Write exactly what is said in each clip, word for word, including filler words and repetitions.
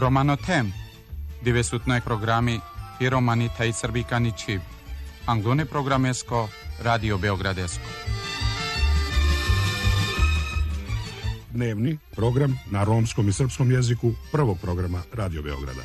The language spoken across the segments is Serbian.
Romano tem, dove sutnoj programi i romani taj srbikani čib. Anglone programesko, Radio Beogradesko. Dnevni program na romskom i srpskom jeziku prvog programa Radio Beograda.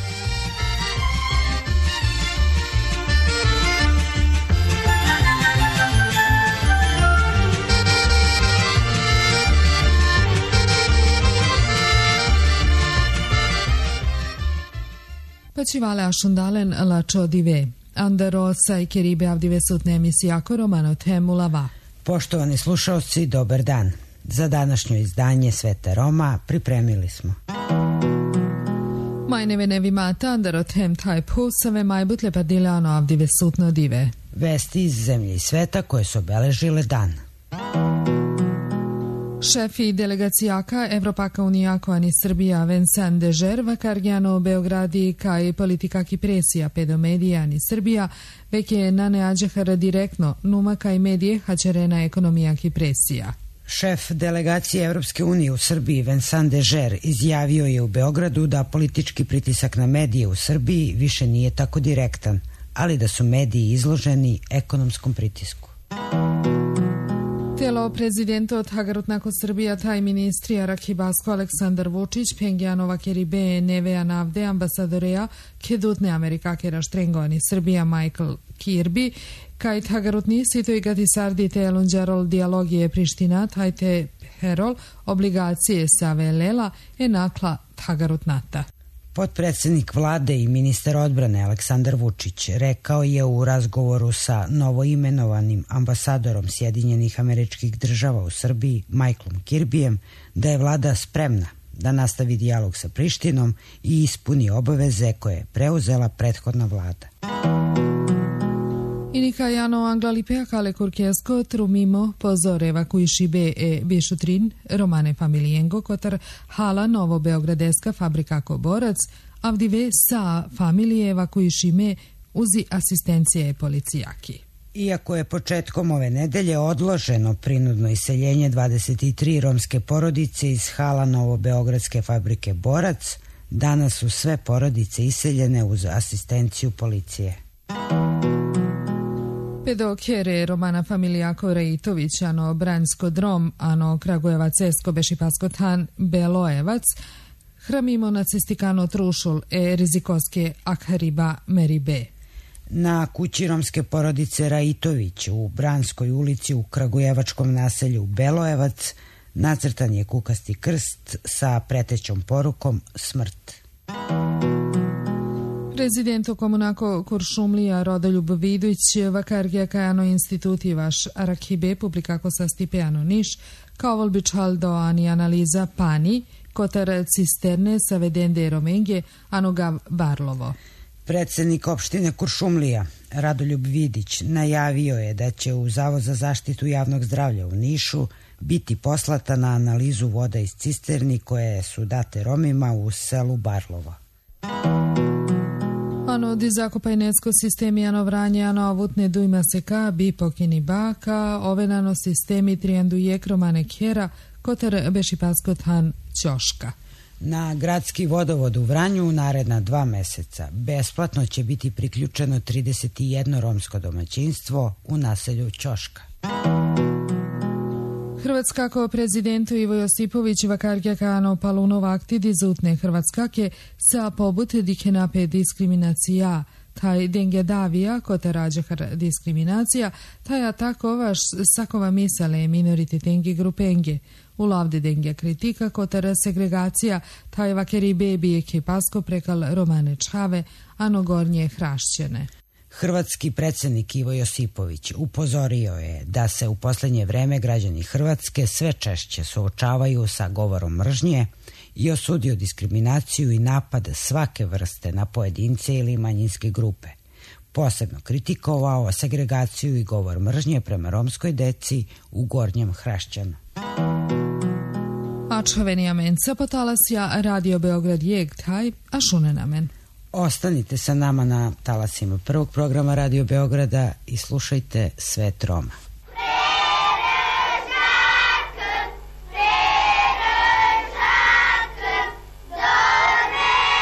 Pačivale ašundalen lačo dive. Andaro sa i keribe avdive sutne emisijako Romano temu lava. Poštovani slušalci, dobar dan. Za današnje izdanje Sveta Roma pripremili smo. Majneve nevimata Andaro tem taj pusave majbutle padilano avdive sutno dive. Vesti iz zemlje i sveta koje su obeležile dan. Šefi delegacijaka Evropaka unijako ani Srbija Vincent Dežer vakargjano u Beogradi kaj politika ki presija pedo medija ani Srbija vek je nane ađehara direktno numa kaj medije hačerena ekonomija ki presija. Šef delegacije Evropske unije u Srbiji Vincent Dežer izjavio je u Beogradu da politički pritisak na medije u Srbiji više nije tako direktan, ali da su mediji izloženi ekonomskom pritisku. Telo prezidento od Hagarutnako Srbija taj ministri Arakibasko Aleksandar Vučić Pengjanova Keribe Nevea Navde ambasadoreja kedutne Amerika kera štrengovani Srbija Michael Kirby kaj Hagarutni sito i gati sardi te elunđarol dialogije Priština taj te herol obligacije sa velela e nakla Hagarutnata. Potpredsednik vlade i ministar odbrane Aleksandar Vučić rekao je u razgovoru sa novoimenovanim ambasadorom Sjedinjenih Američkih Država u Srbiji Michaelom Kirbyjem da je vlada spremna da nastavi dijalog sa Prištinom i ispuni obaveze koje je preuzela prethodna vlada. Inika jano Anglalipe kale kurkesko trumimo pozoreva kuiši be e bešutrin romane familijengo kotar hala novo beogradeska fabrika Koborac avdive sa familijeva kuiši me uzi asistencije policijaki. Iako je početkom ove nedelje odloženo prinudno iseljenje dvadeset tri romske porodice iz hala novobeogradske fabrike Borac, danas su sve porodice iseljene uz asistenciju policije. Pedo kere romana familijako Rejitović, ano Branjsko drom, ano Kragujevac-esko Bešipasko tan Belojevac, hramimo nacistikano trušul e rizikoske Akhariba Meribe. Na kući romske porodice Rajitović u Branskoj ulici u Kragujevačkom naselju Belojevac nacrtan je kukasti krst sa pretećom porukom smrt. Prezidento komunako Kuršumlija Rodoljub Vidović vakargija kajano instituti vaš Arakibe publikako sa stipejano Niš kao volbičaldo ani analiza pani kotar cisterne sa vedende romenge anogav Barlovo. Predsednik opštine Kuršumlija Radoljub Vidić najavio je da će u Zavod za zaštitu javnog zdravlja u Nišu biti poslata na analizu voda iz cisterni koje su date Romima u selu Barlovo. Ano di zakopajnecko sistemi ano vranje ano avutne dujma seka bi pokini baka ovenano sistemi trijandu jekromane kjera kotar bešipasko tan ćoška. Na gradski vodovod u Vranju u naredna dva meseca besplatno će biti priključeno trideset jedno romsko domaćinstvo u naselju Ćoška. Hrvatska kao prezidentu Ivo Josipović vakargja kano palunov akti zutne Hrvatskake sa pobut dikenape diskriminacija taj denge davija kota rađahar diskriminacija taj atakovaš sakova misale minorite tengi grupenge u lavde denge kritika kota segregacija taj vakeri bebi ke pasko prekal romane čhave ano gornje hrašćene. Hrvatski predsjednik Ivo Josipović upozorio je da se u posljednje vreme građani Hrvatske sve češće suočavaju sa govorom mržnje i osudio diskriminaciju i napad svake vrste na pojedince ili manjinske grupe. Posebno kritikovao segregaciju i govor mržnje prema romskoj deci u Gornjem Hrašćanu. Ačhovenija menca potalasja Radio Beograd jeg taj, a šune namen. Ostanite sa nama na talasima prvog programa Radio Beograda i slušajte Svet Roma. Thank you.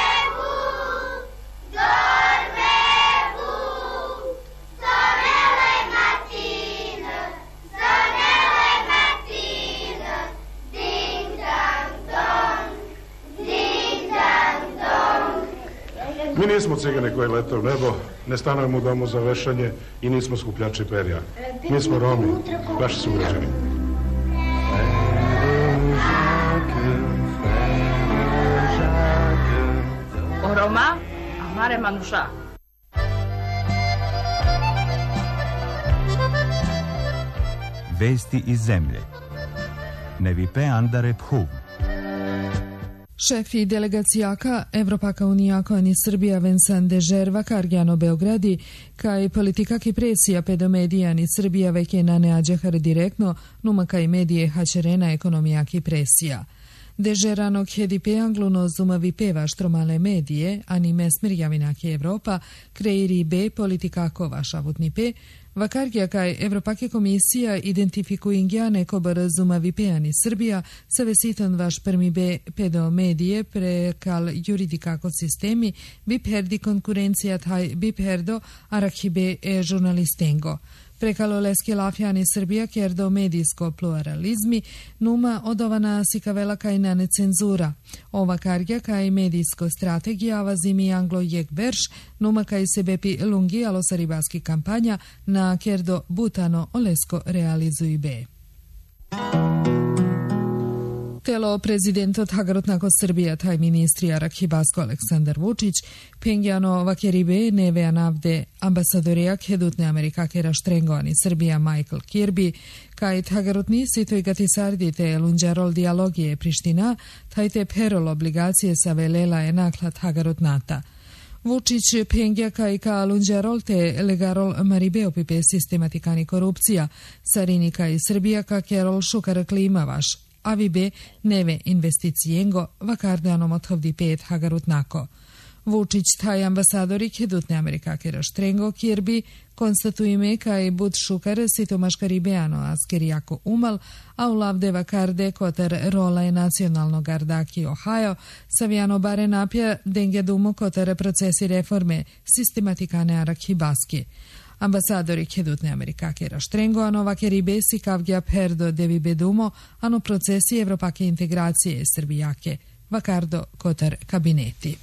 Nismo cigane koji lete u nebo, ne stanujemo u domu za vešanje i nismo skupljači perja. Mi smo Romi, vaši sugrađani. Roma, amare manuša. Vesti iz zemlje. Nevipe andare phu. Šefi delegacijaka Evropaka unijako ni Srbija Vensan Dežerva Kargjano Beogradi, kaj politika ki presija pedo medija ni Srbija veke na neađahar direktno, numa kaj medije hačerena ekonomija ki presija. Dežerano kjedipe angluno zumavi peva štromale medije, ani mesmir javinaki Evropa, kreiri be politikako vašavutni pe, vakargija kaj Evropake komisija identifikuingja neko bar zumavi peani Srbija, sa vesiton vaš prmi be pedo medije prekal juridikako sistemi, bi perdi konkurencija taj bi perdo arahibe e žurnalistengo. Prekalo leske lafjani Srbija kjerdo medijsko pluralizmi, numa odovana sikavela kaj na necenzura. Ova kargja kaj medijsko strategija avazimi anglo jek berš, numa kaj se bepi lungi alosaribaski kampanja na kjerdo butano olesko realizuj be. Telo prezidento Tagarotnako Srbija taj ministri Arahibasko Aleksandar Vučić, pengjano vakeribe neve anavde ambasadoreja kedutne Amerikake raštrengoani Srbija Michael Kirby, kaj Tagarotni sitoj gatisardi te lunđarol dialogije Priština, taj te perol obligacije sa velela enakla Tagarotnata. Vučić pengja kaj ka lunđarol te legarol maribe opipe sistematikani korupcija, sarinika i Srbija ka kerol šukar klima vaš, avi be neve investicijengo vakardanom othovdi pet hagarutnako. Vučić taj ambasadori kedutne Amerikake raštrengo Kirby konstatujeme kaj bud šukar sitomaška ribeano askerijako umal, a u lavde vakarde kotar rola je nacionalno gardaki Ohio, savijano bare napja denge dumo kotar procesi reforme sistematikane Arahibaski. Ambasadori kedutne Amerikake raštrengo ano vakeribe si kavgja perdo devi bedumo ano procesi Evropake integracije Srbijake, vakardo kotar kabineti.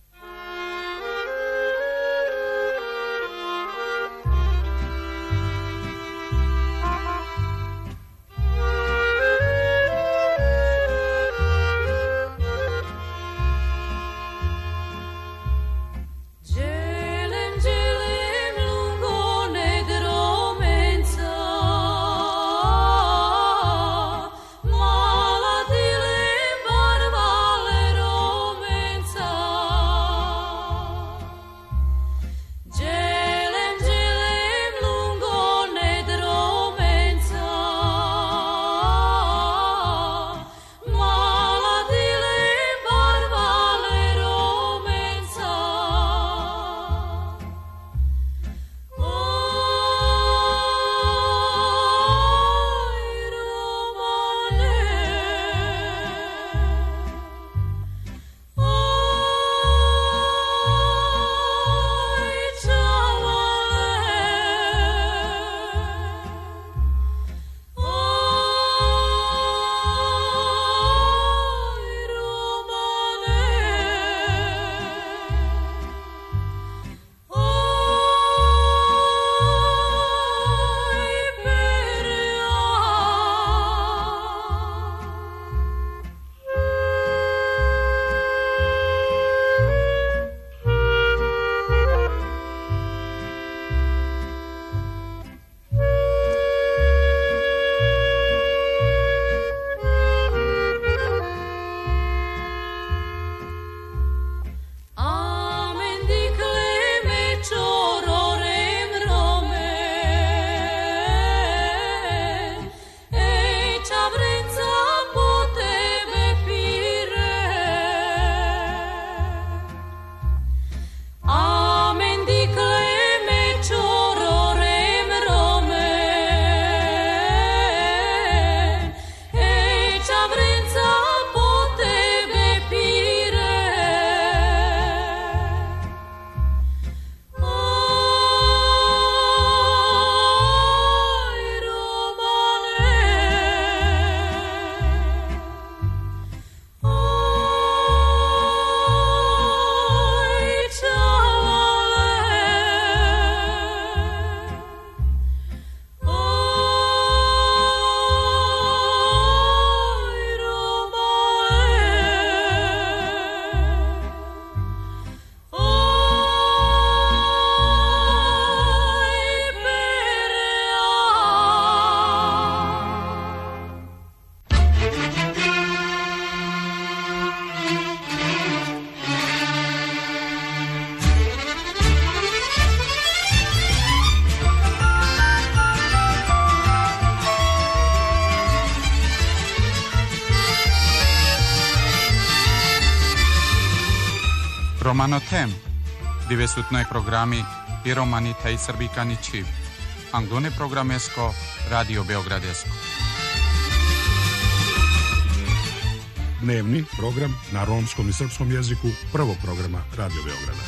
Mala dile barvale romenca Romano tem, dove su noi programi i romani tej srbikani čib. Anglone programesko, Radio Beogradesko. Dnevni program na romskom i srpskom jeziku prvog programa Radio Beograda.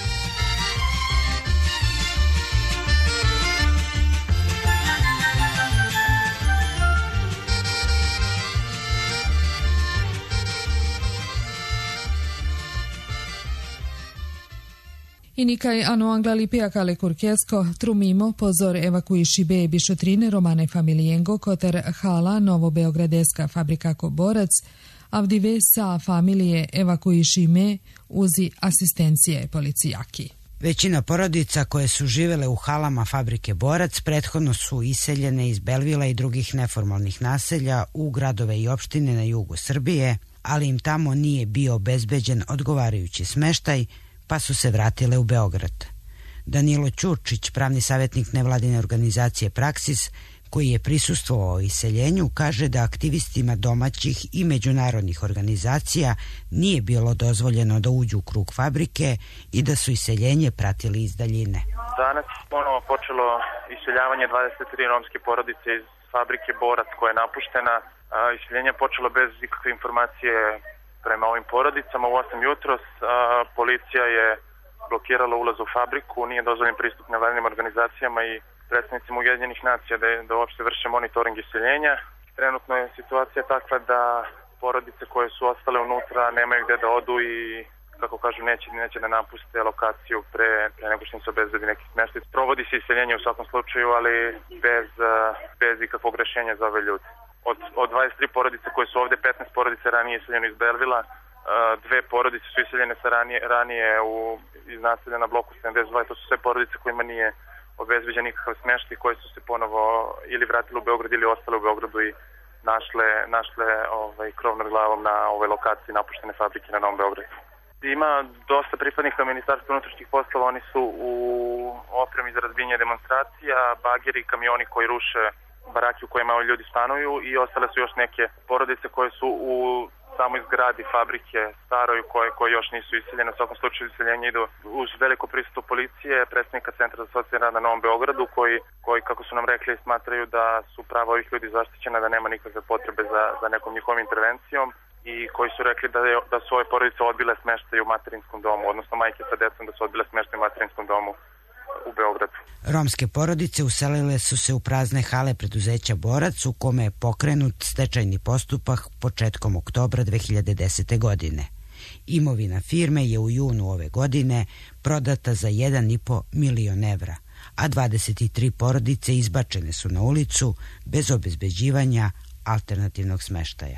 Inikaj ano anglali piakale kurkesko, trumimo pozor evakuiši be bišotrine romane familijengo koter hala novo beogradeska fabrika Koborac, avdive sa familije evakuiši me uzi asistencije policijaki. Većina porodica koje su živele u halama fabrike Borac prethodno su iseljene iz Belvila i drugih neformalnih naselja u gradove i opštine na jugu Srbije, ali im tamo nije bio obezbeđen odgovarajući smeštaj, pa su se vratile u Beograd. Danilo Ćurčić, pravni savjetnik nevladine organizacije Praksis, koji je prisustvovao iseljenju, kaže da aktivistima domaćih i međunarodnih organizacija nije bilo dozvoljeno da uđu u krug fabrike i da su iseljenje pratili iz daljine. Danas ponovo počelo iseljavanje dvadeset tri romske porodice iz fabrike Borac koja je napuštena. Iseljenje je počelo bez ikakve informacije prema ovim porodicama. U osam jutros policija je blokirala ulaz u fabriku, nije dozvoljen pristup nevladinim organizacijama i predstavnicima Ujedinjenih nacija da, da uopšte vrše monitoring iseljenja. Trenutno je situacija takva da porodice koje su ostale unutra nemaju gde da odu i, kako kažu, neće, neće da napuste lokaciju pre, pre nego što im se obezbedi neki smeštaj. Provodi se iseljenje u svakom slučaju, ali bez, bez ikakvog rešenja za ove ljude. Od, od dvadeset tri porodice koje su ovde, petnaest porodice ranije iseljeno iz Belvila, dve porodice su iseljene sa ranije, ranije u, iz naselja na bloku sedamdeset dva, to su sve porodice kojima nije obezbeđen nikakav smeštaj, koji su se ponovo ili vratili u Beograd ili ostale u Beogradu i našle, našle ovaj, krov nad glavom na ovoj lokaciji napuštene fabrike na Novom Beogradu. Ima dosta pripadnika Ministarstva unutrašnjih poslova, oni su u opremi za razbijanje demonstracija, bageri i kamioni koji ruše baraki u kojima ljudi stanuju i ostale su još neke porodice koje su u samoj zgradi fabrike staroj koje, koje još nisu iseljene. U svakom slučaju iseljenje idu uz veliko prisustvo policije, predstavnika Centra za socijalni rad na Novom Beogradu koji, koji, kako su nam rekli, smatraju da su prava ovih ljudi zaštićena, da nema nikakve potrebe za, za nekom njihovom intervencijom i koji su rekli da, je, da su ove porodice odbile smeštaj u materinskom domu, odnosno majke sa decom da su odbile smeštaj u materinskom domu u Beogradu. Romske porodice uselile su se u prazne hale preduzeća Borac u kome je pokrenut stečajni postupak početkom oktobra dve hiljade desete. godine. Imovina firme je u junu ove godine prodata za jedan i po milion evra, a dvadeset tri porodice izbačene su na ulicu bez obezbeđivanja alternativnog smeštaja.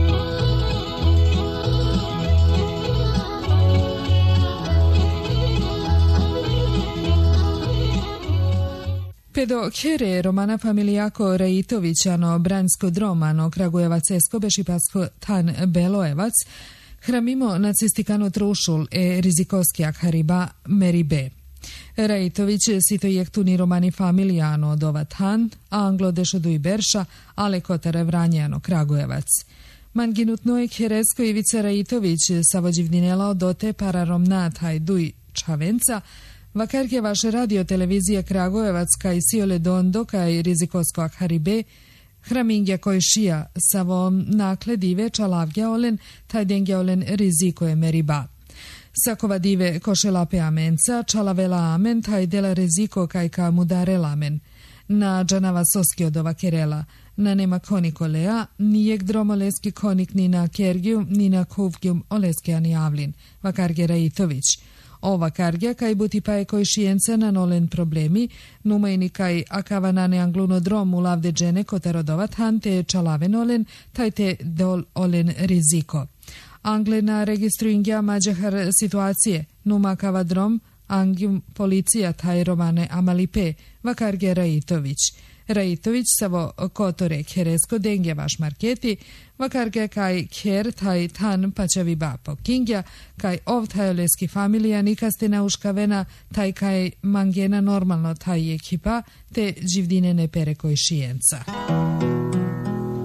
Pedo kjere Romana familijako Rejitovićano Bransko Dromano Kragujevac Eskobeši pasko Tan Belojevac hramimo nacistikano trušul e rizikoskijak hariba Meribe. Rejitović sito jektuni Romani familijano dova Tan, Anglo dešodu i Berša, ale kotare Vranjano Kragujevac. Manginutno je kjeresko Ivica Rejitović savođivdinelao dote pararom nataj duj Čavenca, vakar je vaša radio televizija Kragujevac kaj siole dondo kaj rizikosko akharibe, hramingja koj šija savom nakle dive čalavgja olen taj dengja olen riziko je meriba. Sakova dive košelape amenca, čalavela amen taj dela riziko kaj ka mudare lamen. Na džanava soski odova kerela, na nema koniko lea, nijek dromoleski konik ni na kergiju, ni na kuvgjum oleski ani avlin, vakar je Rejitović. Ova kargja kaj buti pa je koj šijenca na nolen problemi, numajni kaj akava na neangluno drom u lavde džene kotarodovat hante čalave nolen, taj te dol olen riziko. Angle na registru ingja mađahar situacije, numakava drom, angjum policija taj romane amalipe, vakarge Rajitović. Rajitović savo kotore kjeresko dengje vaš marketi, vakarge kaj kjer taj tan pačavi bapo kingja, kaj ov tajoleski familija nikaste nauškavena, taj kaj mangena normalno taj ekipa, te živdine ne pere koj šijenca.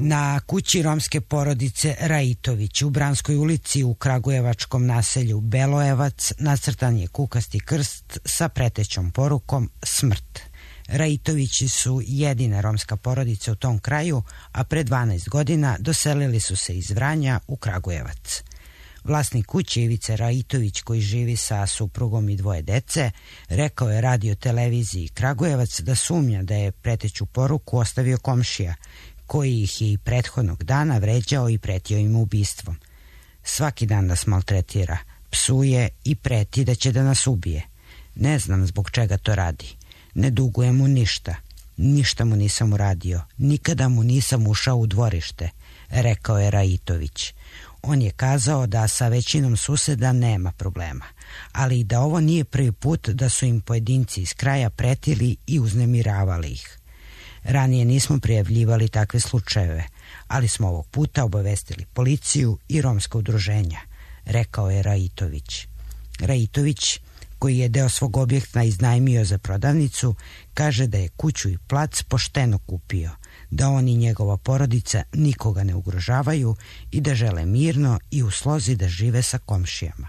Na kući romske porodice Raitović u Branskoj ulici u kragujevačkom naselju Belojevac nacrtan je kukasti krst sa pretećom porukom smrt. Raitovići su jedina romska porodica u tom kraju, a pre dvanaest godina doselili su se iz Vranja u Kragujevac. Vlasnik kuće Ivica Raitović, koji živi sa suprugom i dvoje dece, rekao je radio televiziji Kragujevac da sumnja da je preteću poruku ostavio komšija, koji ih je i prethodnog dana vređao i pretio im ubistvom. Svaki dan nas maltretira, psuje i preti da će da nas ubije. Ne znam zbog čega to radi. Ne dugujem mu ništa. Ništa mu nisam uradio. Nikada mu nisam ušao u dvorište, rekao je Raitović. On je kazao da sa većinom suseda nema problema, ali i da ovo nije prvi put da su im pojedinci iz kraja pretili i uznemiravali ih. Ranije nismo prijavljivali takve slučajeve, ali smo ovog puta obavestili policiju i romska udruženja, rekao je Raitović. Raitović, koji je deo svog objekta iznajmio za prodavnicu, kaže da je kuću i plac pošteno kupio, da on i njegova porodica nikoga ne ugrožavaju i da žele mirno i u slozi da žive sa komšijama.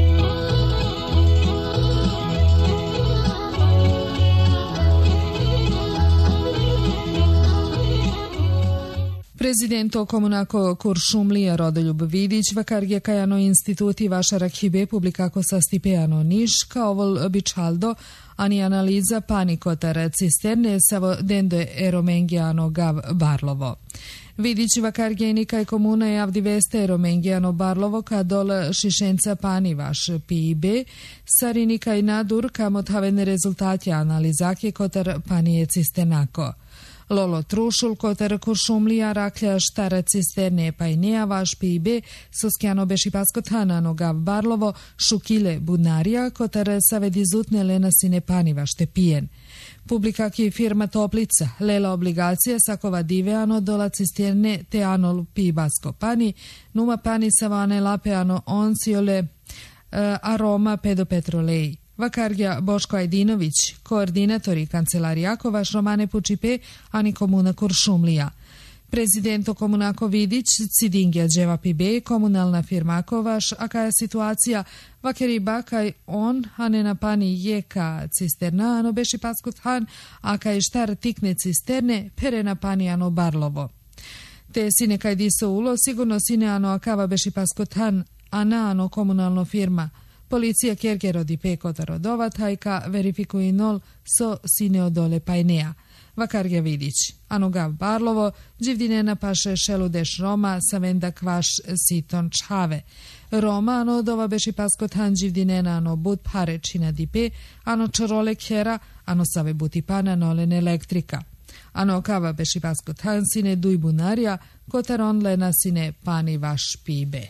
Prezidento Komunako Kuršumlija Rodoljub Vidić vakargje kajano instituti vašarak hibe publikako sa stipejano Niš kao vol bičaldo ani analiza panikotar cisterne savo dendo eromengijano gav Barlovo. Vidić vakargje nikaj komuna je avdi veste eromengijano Barlovo ka dol šišenca pani vaš P I B sari nikaj nadur kamot havene rezultati analizake kotar panije cisternako. Lolo Trušul, kotar Kuršumlija, raklja štara cisterne pa i neja vaš P I B, soskjano beši paskotana nogav Barlovo, šukile budnarija, kotar savedi zutne lenasine paniva štepijen. Publika ki firma Toplica, lela obligacija sakova diveano dola cisterne te anol pi basko pani, numa pani savane lapeano onciole uh, aroma pedopetroleji. Vakargja Boško Ajdinović, koordinatori kancelarija Kovaš Romane Pučipe, ani komuna Kuršumlija. Prezidento Komunako Vidić, Cidingja Dževa Pibe, komunalna firma Kovaš, a kaja situacija vakeri bakaj on, a ne na pani jeka cisterna, ano beši paskut han, a kaj štar tikne cisterne, pere na pani ano Barlovo. Te sine kaj diso ulo, sigurno sine ano akava beši paskut han, a na ano komunalno firma. Policija Kjerkero di Peko Rodova tajka verifikuje nol so sine odole pajneja. Vakargja Vidić, Anogav Barlovo, Đivdinena paše šeludeš Roma, savenda kvaš siton čave. Roma, ano dova beši paskot han Đivdinena, ano but pare čina dipe, ano čorole kjera, ano save buti pana nolen elektrika. Ano kava beši paskot han sine duj bunarja, kotaron lena sine pani vaš pibe.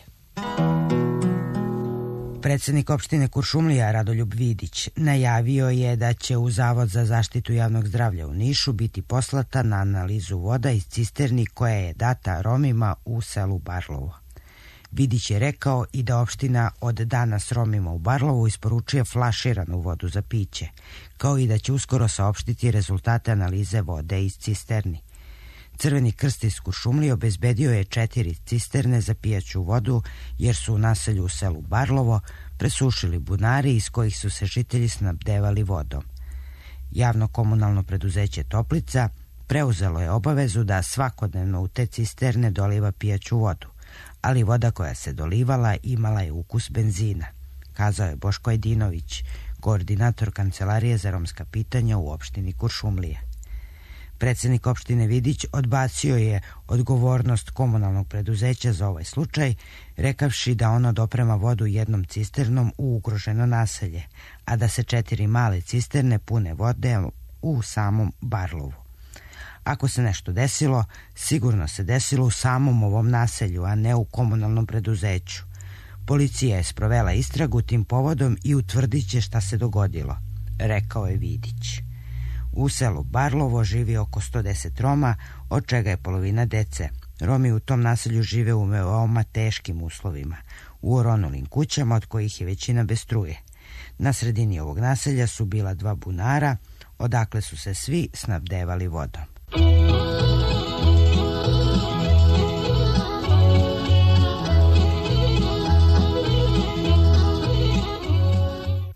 Predsednik opštine Kuršumlija Rodoljub Vidić najavio je da će u Zavod za zaštitu javnog zdravlja u Nišu biti poslata na analizu voda iz cisterni koja je data Romima u selu Barlovo. Vidić je rekao i da opština od danas Romima u Barlovu isporučuje flaširanu vodu za piće, kao i da će uskoro saopštiti rezultate analize vode iz cisterni. Crveni krst iz Kuršumlije obezbedio je četiri cisterne za pijaću vodu jer su u naselju u selu Barlovo presušili bunari iz kojih su se žitelji snabdevali vodom. Javno komunalno preduzeće Toplica preuzelo je obavezu da svakodnevno u te cisterne doliva pijaću vodu, ali voda koja se dolivala imala je ukus benzina, kazao je Boško Ajdinović, koordinator Kancelarije za romska pitanja u opštini Kuršumlija. Predsednik opštine Vidić odbacio je odgovornost komunalnog preduzeća za ovaj slučaj, rekavši da ono doprema vodu jednom cisternom u ugroženo naselje, a da se četiri male cisterne pune vode u samom Barlovu. Ako se nešto desilo, sigurno se desilo u samom ovom naselju, a ne u komunalnom preduzeću. Policija je sprovela istragu tim povodom i utvrdit će šta se dogodilo, rekao je Vidić. U selu Barlovo živi oko sto deset Roma, od čega je polovina dece. Romi u tom naselju žive u veoma teškim uslovima, u oronulim kućama od kojih je većina bez struje. Na sredini ovog naselja su bila dva bunara, odakle su se svi snabdevali vodom.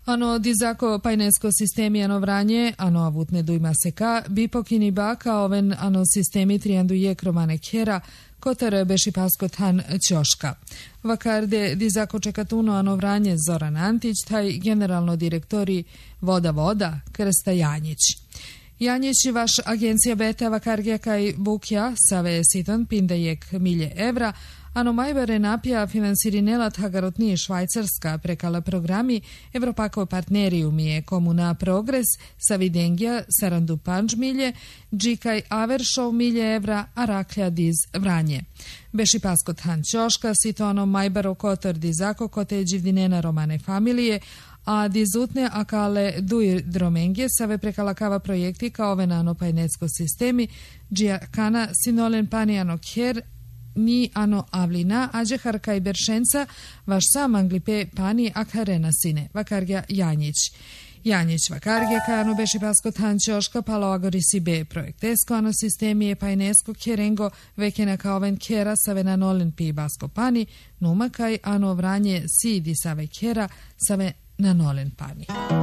Ano dizako pajnesko sistemi ano vranje, ano avutne dujma seka, bipokini baka oven ano sistemi trianduje kromane kjera, kotere beši paskot han ćoška. Vakarde dizako čekatuno ano vranje Zoran Antić, taj generalno direktori Voda Voda, Krsta Janjić. Janjić i vaš agencija beta vakarge kaj bukja save sitan pindejek milje evra, ano majbere napija finansirinela tagarotnije Švajcarska prekala programi Evropako partnerijum je komuna progres sa videngija sarandu panč milje, džikaj averšov milje evra, a raklja diz vranje. Beši paskot han ćoška, sitoano majbaro kotor dizako kote dživdinena romane familije, a dizutne akale duj dromengje save prekalakava projekti kao venano pajnecko sistemi, džija kana sinolen panijano kjer, ni ano avlina, ađe harka i beršenca, vaš sam anglipe pani akarena sine, vakargja Janjić. Janjić vakargja kano beši paskot hančoška palo agorisi be projektesko ano sistemije pajnesko kjerengo vekena kaoven kjera save na nolen pi basko pani, numakaj ano vranje sidi save kjera save na nolen pani.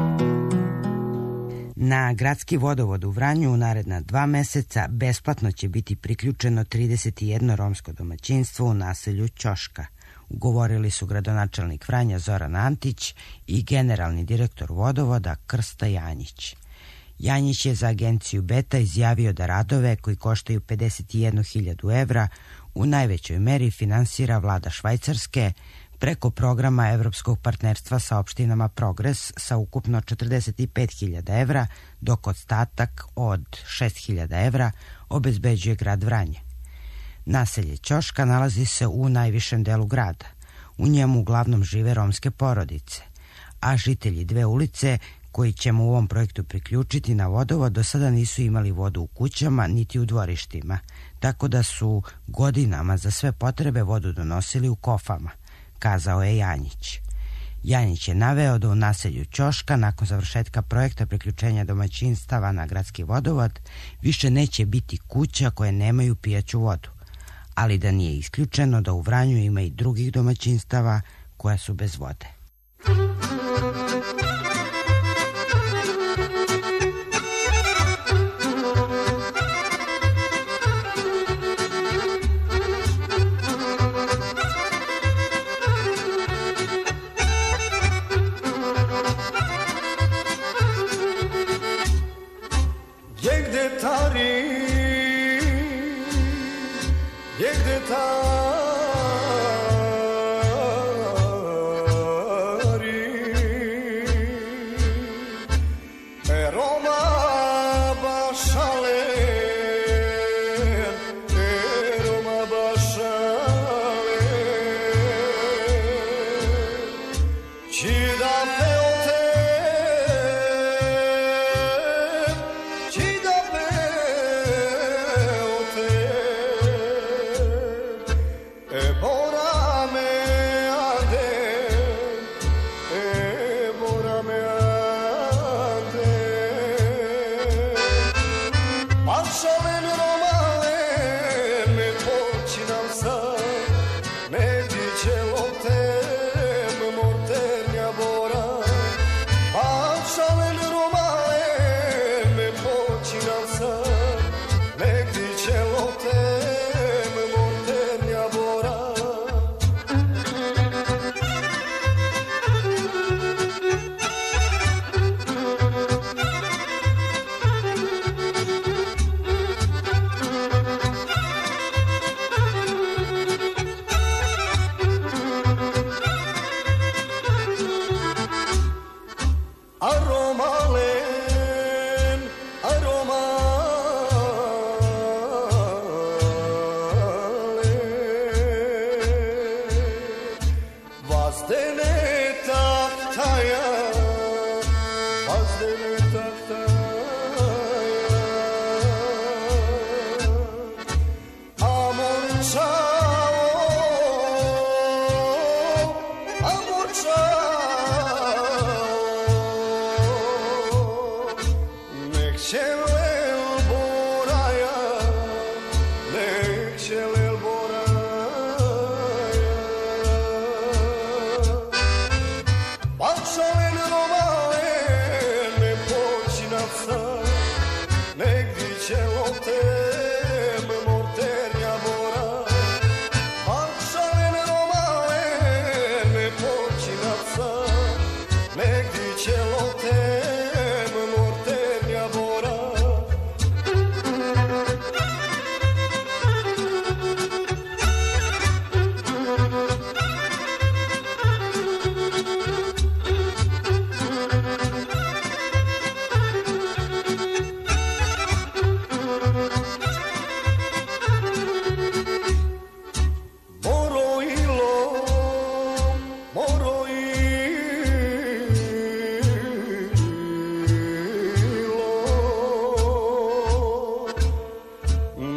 Na gradski vodovod u Vranju u naredna dva meseca besplatno će biti priključeno trideset jedno romsko domaćinstvo u naselju Ćoška, ugovorili su gradonačelnik Vranja Zoran Antić i generalni direktor vodovoda Krsta Janjić. Janjić je za agenciju Beta izjavio da radove koji koštaju pedeset jednu hiljadu evra u najvećoj meri finansira vlada Švajcarske preko programa Evropskog partnerstva sa opštinama Progres sa ukupno četrdeset pet hiljada evra, dok ostatak od šest hiljada evra obezbeđuje grad Vranje. Naselje Ćoška nalazi se u najvišem delu grada. U njemu uglavnom žive romske porodice, a žitelji dve ulice koji ćemo u ovom projektu priključiti na vodovod do sada nisu imali vodu u kućama niti u dvorištima, tako da su godinama za sve potrebe vodu donosili u kofama, kazao je Janjić. Janjić je naveo da u naselju Ćoška nakon završetka projekta priključenja domaćinstava na gradski vodovod više neće biti kuća koje nemaju pijaću vodu, ali da nije isključeno da u Vranju ima i drugih domaćinstava koja su bez vode.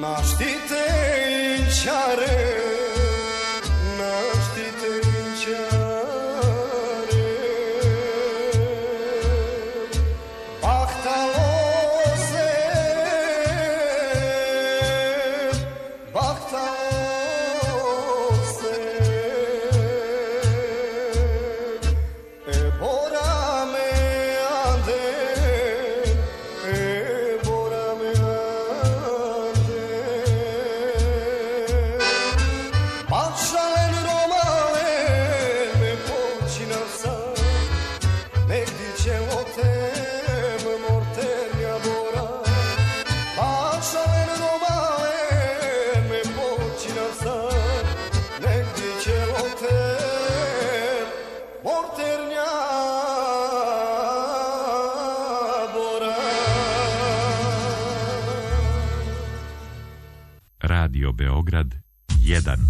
Radio Beograd jedan.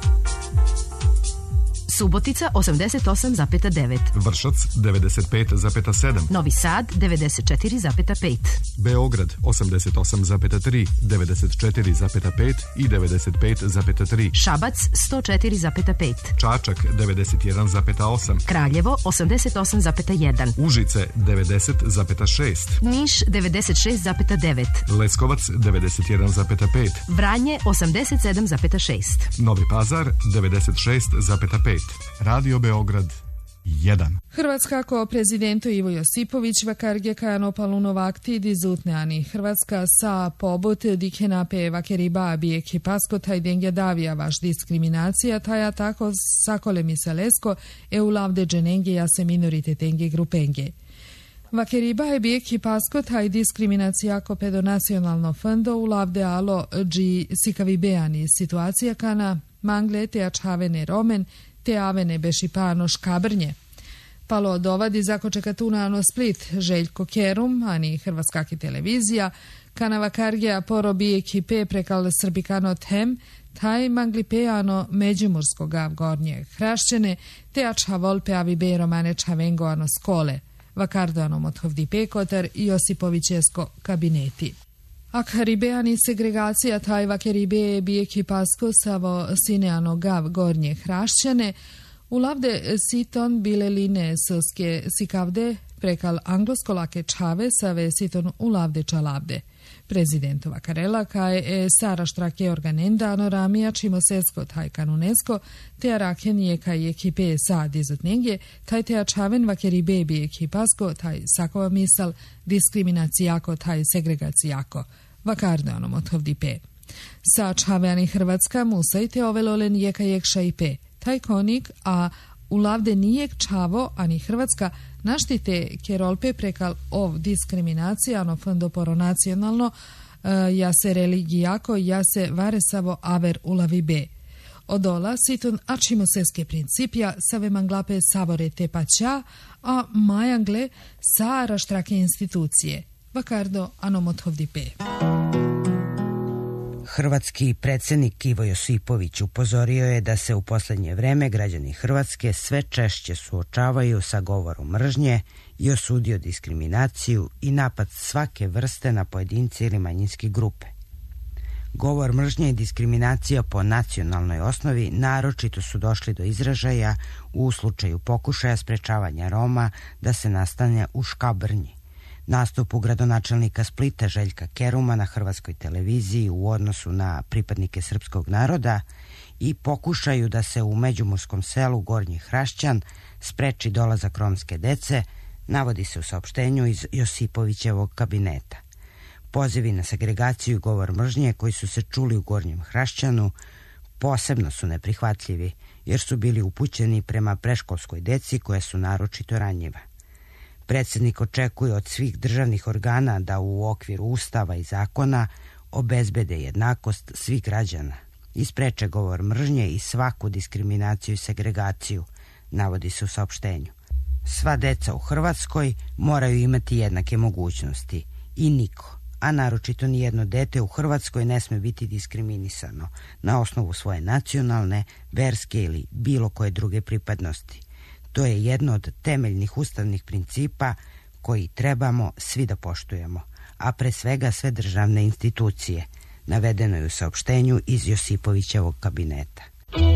Subotica osamdeset osam zarez devet. Vršac devedeset pet zarez sedam. Novi Sad devedeset četiri zarez pet. Beograd osamdeset osam zarez tri, devedeset četiri zarez pet i devedeset pet zarez tri. Šabac sto četiri zarez pet. Čačak devedeset jedan zarez osam. Kraljevo osamdeset osam zarez jedan. Užice devedeset zarez šest. Niš devedeset šest zarez devet. Leskovac devedeset jedan zarez pet. Vranje osamdeset sedam zarez šest. Novi Pazar devedeset šest zarez pet. Radio Beograd jedan. Hrvatska ko prezidentu Ivo Josipović vakarge kajano palunova aktid izutne ani Hrvatska sa pobut dikenape vakeriba bijeki pasko taj denge davija vaš diskriminacija taja tako sakole misalesko e ulavde dženenge jase minoritetenge grupenge. Vakeriba je bijeki pasko taj diskriminacija ko pedonacionalno fondo ulavde alo dži sikavibeani situacija kana mangle te ačhavene romen te avene bešipano škabrnje. Palo dovadi zakočekatuna ano Split, Željko Kerum, ani Hrvatskaki televizija, kanava kargija porobi ekipe prekal srbikano tem, taj manglipeano međumursko gav gornje hrašćene, te ačha volpe avi be romane čavengo ano skole, vakardo ano mothovdi pekotar i Josipovićesko kabineti. Ak ribeani segregacija taj vakeribe bijeki pasko savo sineano gav gornje hrašćane, ulavde siton bile line soske sikavde prekal angloskolake čave save siton ulavde čalavde. Prezidentova Karela kaj e Sara štrake organenda anoramija čimo sesko taj kanunesko te arakenije kaj ekipe sad izutnenge taj te ačaven vakeribe bijeki pasko taj sakova misal diskriminacijako taj segregacijako. Vakardo ano mothovdi pe. Sa čaveani Hrvatska musajte ovelolen jeka jekša i pe. Taj konik, a ulavde nijek čavo ani Hrvatska naštite kerolpe prekal ov diskriminacija ano fondo poro nacionalno uh, ja se religijako ja se varesavo aver ulavi be. Odola situn açimo seske principja save manglape savore te paća, a majangle sa raštrake institucije. Vakardo ano mothovdi pe. Hrvatski predsjednik Ivo Josipović upozorio je da se u posljednje vreme građani Hrvatske sve češće suočavaju sa govorom mržnje i osudio diskriminaciju i napad svake vrste na pojedince ili manjinske grupe. Govor mržnje i diskriminacija po nacionalnoj osnovi naročito su došli do izražaja u slučaju pokušaja sprečavanja Roma da se nastane u Škabrnji. Nastupu gradonačelnika Splita Željka Keruma na hrvatskoj televiziji u odnosu na pripadnike srpskog naroda i pokušaju da se u međumurskom selu Gornji Hrašćan spreči dolazak romske dece, navodi se u saopštenju iz Josipovićevog kabineta. Pozivi na segregaciju i govor mržnje koji su se čuli u Gornjem Hrašćanu posebno su neprihvatljivi jer su bili upućeni prema preškolskoj deci koja su naročito ranjiva. Predsjednik očekuje od svih državnih organa da u okviru ustava i zakona obezbede jednakost svih građana i spreče govor mržnje i svaku diskriminaciju i segregaciju, navodi se u saopštenju. Sva deca u Hrvatskoj moraju imati jednake mogućnosti i niko, a naročito nijedno dete u Hrvatskoj ne sme biti diskriminisano na osnovu svoje nacionalne, verske ili bilo koje druge pripadnosti. To je jedno od temeljnih ustavnih principa koji trebamo svi da poštujemo, a pre svega sve državne institucije, navedeno je u saopštenju iz Josipovićevog kabineta.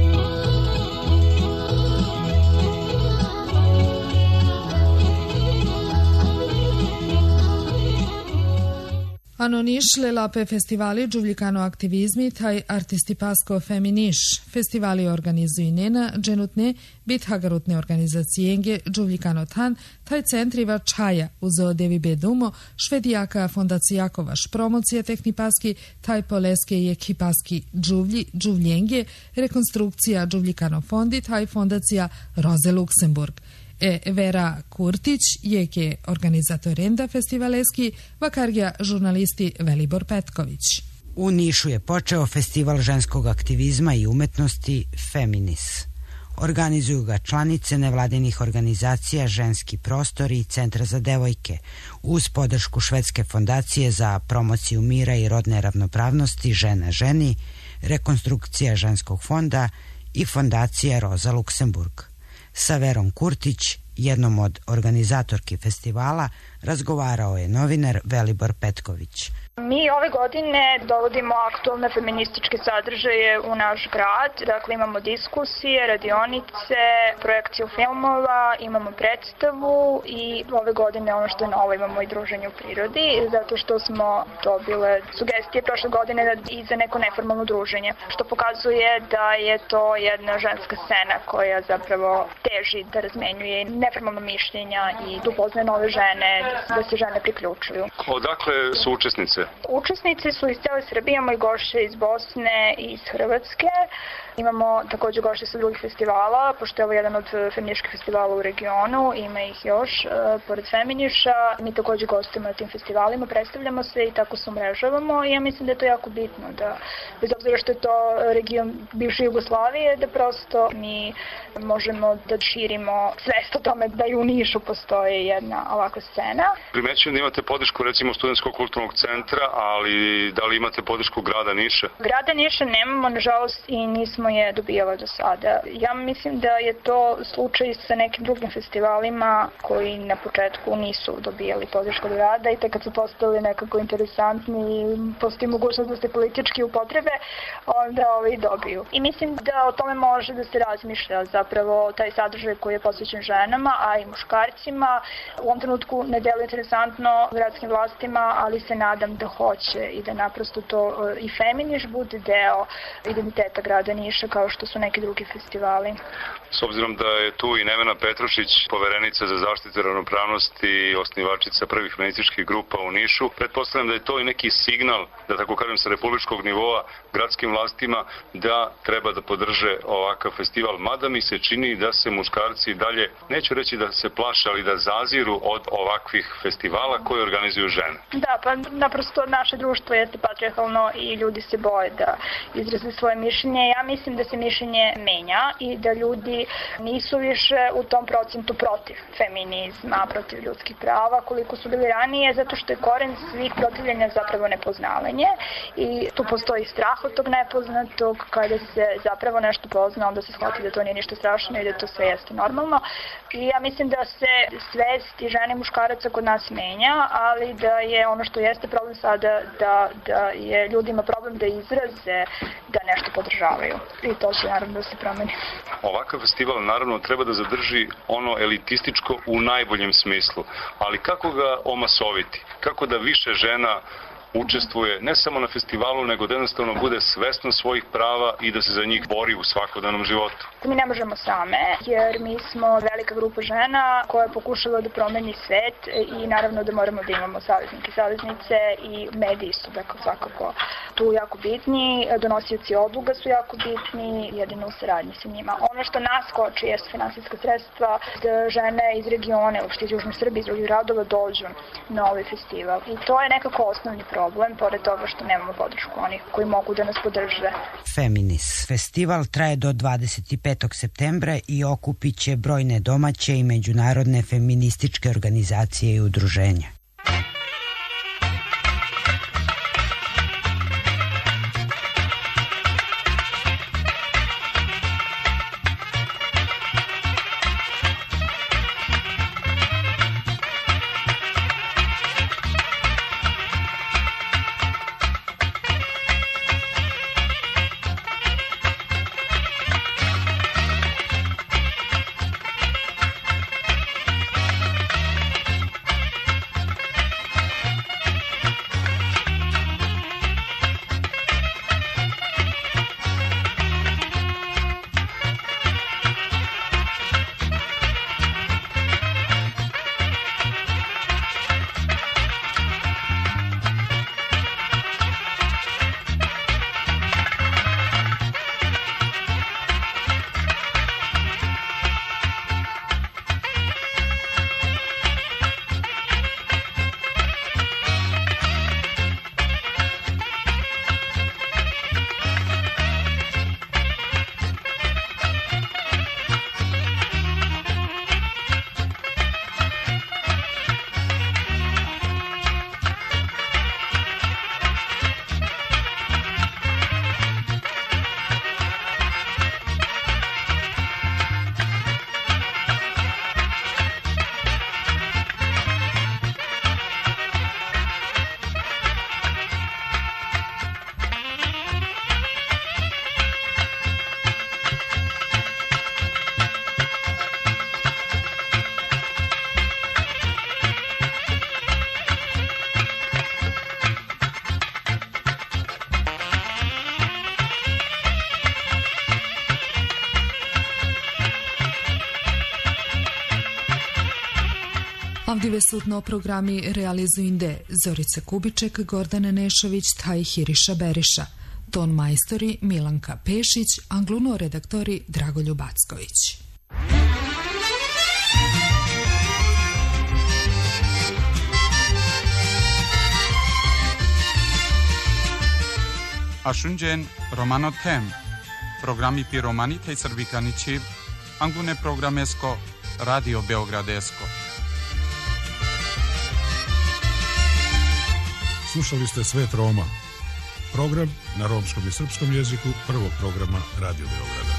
Ano Niš lelape festivali džuvljikano aktivizmi taj artistipasko feminiš. Festivali organizuju nena dženutne bit hagarutne organizacijenge džuvljikano tan taj centriva čaja uzo devi bedumo švedijaka fondacijakovaš promocije tehnipaski taj poleske je kipaski džuvlji džuvljenge rekonstrukcija džuvljikano fondi taj fondacija Roze Luksemburg. E Vera Kurtić je ke organizatorenda festivaleski vakargija žurnalisti Velibor Petković. U Nišu je počeo festival ženskog aktivizma i umetnosti Feminis. Organizuju ga članice nevladinih organizacija Ženski prostor i Centra za devojke uz podršku Švedske fondacije za promociju mira i rodne ravnopravnosti Žena ženi, rekonstrukcija ženskog fonda i fondacija Roza Luksemburg. Sa Verom Kurtić, jednom od organizatorki festivala, razgovarao je novinar Velibor Petković. Mi ove godine dovodimo aktualne feminističke sadržaje u naš grad. Dakle, imamo diskusije, radionice, projekciju filmova, imamo predstavu i ove godine ono što je novo imamo i druženje u prirodi, zato što smo dobile sugestije prošle godine i za neko neformalno druženje, što pokazuje da je to jedna ženska scena koja zapravo teži da razmenjuje neformalno mišljenja i da upoznaje nove žene, da se žene priključuju. Odakle su učesnice? Učesnici su iz cele Srbije, imamo i gošće iz Bosne i iz Hrvatske. Imamo također gošće sa drugih festivala, pošto je ovo jedan od feminiških festivala u regionu, ima ih još, e, pored Feminiša. Mi također gostujemo na tim festivalima, predstavljamo se i tako se umrežavamo i ja mislim da je to jako bitno, da bez obzira što je to region bivše Jugoslavije, da prosto mi možemo da širimo svest o tome da i u Nišu postoji jedna ovakva scena. Primećujem da imate podršku recimo Studentskog kulturnog centra, ali da li imate podršku grada Niša? Grada Niša nemamo, nažalost, i nismo je dobijala do sada. Ja mislim da je to slučaj sa nekim drugim festivalima koji na početku nisu dobijali podršku od grada i tek kad su postali nekako interesantni i postoji mogućnost da se politički upotrebe, onda ovi dobiju. I mislim da o tome može da se razmišlja zapravo taj sadržaj koji je posvećen ženama, a i muškarcima. U ovom trenutku ne deluje interesantno gradskim vlastima, ali se nadam da hoće i da naprosto to i Feminiš bude deo identiteta grada Niša kao što su neki drugi festivali. S obzirom da je tu i Nevena Petrušić, poverenica za zaštitu ravnopravnosti i osnivačica prvih feminističkih grupa u Nišu, pretpostavljam da je to i neki signal, da tako kažem sa republičkog nivoa, gradskim vlastima da treba da podrže ovakav festival, mada mi se čini da se muškarci dalje, neću reći da se plaše, ali da zaziru od ovakvih festivala koje organizuju žene. Da, pa naprosto naše društvo jeste patrijarhalno i ljudi se boje da izraze svoje mišljenje. Ja mislim da se mišljenje menja i da ljudi nisu više u tom procentu protiv feminizma, protiv ljudskih prava koliko su bili ranije, zato što je koren svih protivljenja zapravo nepoznavanje i tu postoji strah od tog nepoznatog. Kada se zapravo nešto pozna, onda se shvati da to nije ništa strašno i da to sve jeste normalno. I ja mislim da se svest i žene i muškaraca kod nas menja, ali da je ono što jeste problem sada da, da je ljudima problem da izraze da nešto podržavaju. I to će naravno da se promeni. Ovakav festival naravno treba da zadrži ono elitističko u najboljem smislu, ali kako ga omasoviti? Kako da više žena učestvuje ne samo na festivalu, nego da jednostavno bude svesna svojih prava i da se za njih bori u svakodnevnom životu? Mi ne možemo same, jer mi smo velika grupa žena koja je pokušala da promeni svet i naravno da moramo da imamo saveznike i saveznice i mediji su dakle svakako tu jako bitni, donosioci odluga su jako bitni, jedino u saradnji sa njima. Ono što nas koči jesu finansijska sredstva da žene iz regione, uopšte iz Južne Srbije, iz drugih gradova dođu na ovaj festival. I to je nekako osnovni problem, pored toga što nemamo podršku onih koji mogu da nas podrže. Feminis. Festival traje do dvadeset petog septembra i okupit će brojne domaće i međunarodne feminističke organizacije i udruženja. Avdive sutno programi realizuju inde Zorica Kubiček, Gordana Nešović, taj Hiriša Beriša, ton majstori Milanka Pešić, angluno redaktori Dragoljub Acković. Ashunjen Romano Tem, programi pi Romanita i Srbikanići, angune programesko, Radio Beogradesko. Slušali ste Svet Roma, program na romskom i srpskom jeziku prvog programa Radio Beograda.